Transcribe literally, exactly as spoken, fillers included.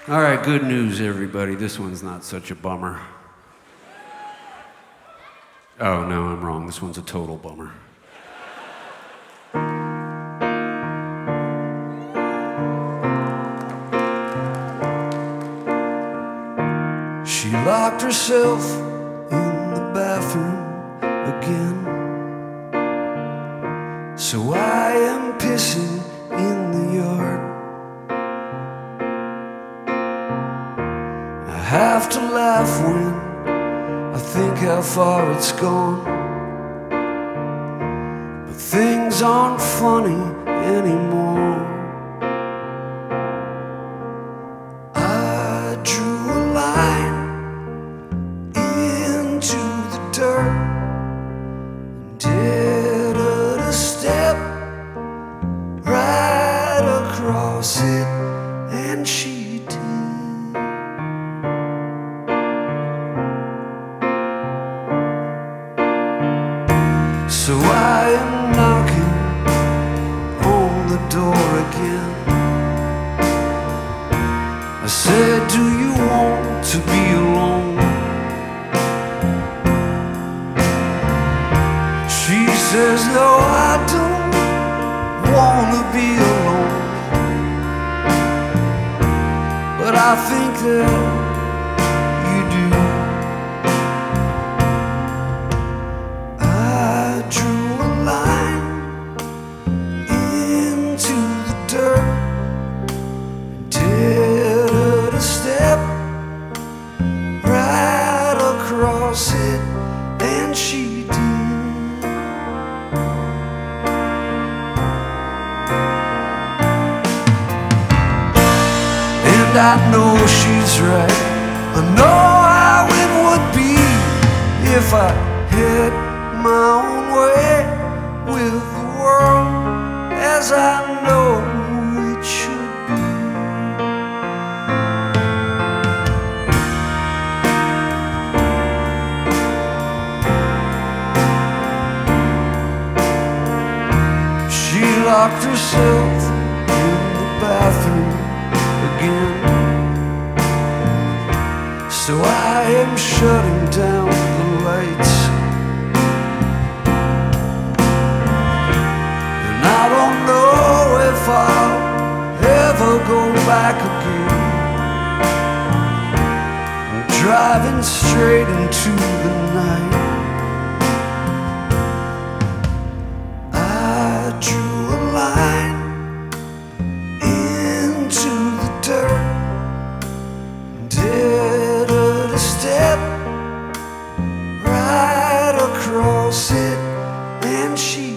All right, good news, everybody. This one's not such a bummer. Oh, no, I'm wrong. This one's a total bummer. She locked herself in the bathroom again. So I am pissing in the yard. I have to laugh when I think how far it's gone. But things aren't funny anymore. I drew a line into the dirt and did a step right across it, and she So I am knocking on the door again. I said, do you want to be alone? She says, no, I don't want to be alone. But I think that it, and she did. And I know she's right. I know how it would be if I had my own way with the world as I know it should be. Locked herself in the bathroom again. So I am shutting down the lights, and I don't know if I'll ever go back again. I'm driving straight into the night. I drew into the dirt, did a step right across it, and she